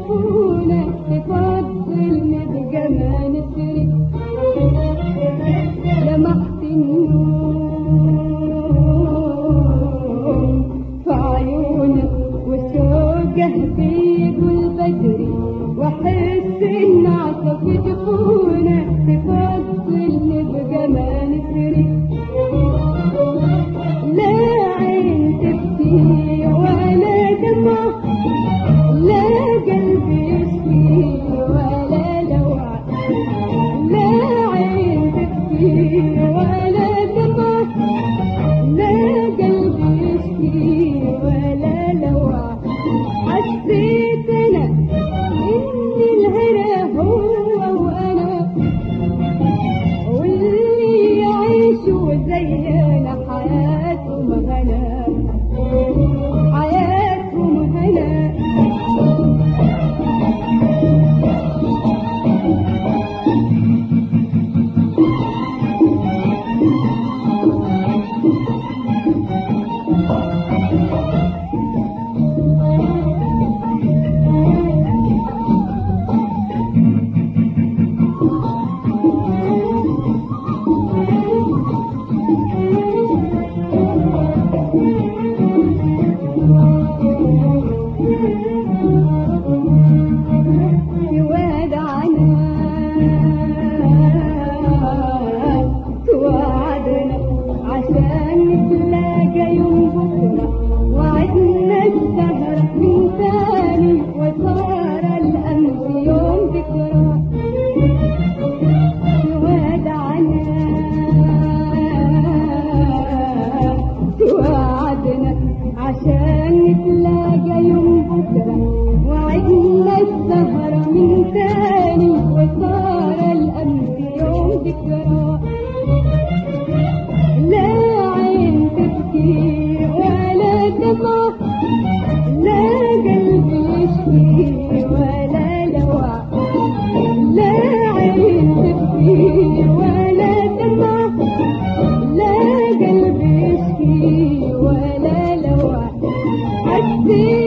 يشوفونا تفضلنا بجمال سري لمحت النور في عيونك وشوقه بيض البدري واحس ان عصافي جفونا تفضلنا بجمال سري لا عين تبكي ولا دمع لا قلب يشكي ولا لوع لا عين تبكي ولا دمع لا قلب يشكي ولا لوع حسيت انا ان الهنا هو وانا واللي يعيشوا زينا حياتهم هنا حياتهم هنا توعدنا عشان نتلاقى يوم بكرة وعدنا السهرة من تاني وصار الأمس يوم ذكرى توعدنا عشان نتلاقى يوم بكرة وعدنا السهرة من تاني وصار الأمس يوم ذكرى لا عين تبكي ولا دمع لا قلب يشكي ولا لوع لا عين تبكي ولا دمع لا قلب يشكي ولا لوع حسيت